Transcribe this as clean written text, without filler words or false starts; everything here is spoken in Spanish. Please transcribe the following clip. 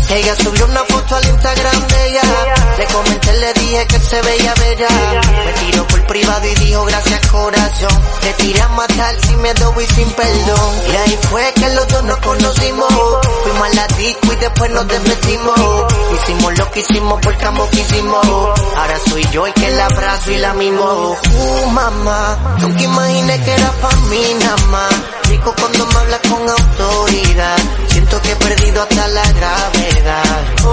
Ella subió una foto al Instagram de ella. Le comenté, le dije que se veía bella. Me tiró por privado y dijo gracias corazón. Te tiré a matar sin miedo y sin perdón. Y ahí fue que los dos nos conocimos. Fuimos a la disco y después nos despedimos. Hicimos lo que hicimos porque ambos quisimos. Ahora soy yo el que la abrazo y la mimo. Mamá, nunca imaginé que era pa' mí nada más. Rico cuando me hablas con autoridad. Siento que he perdido hasta la gravedad.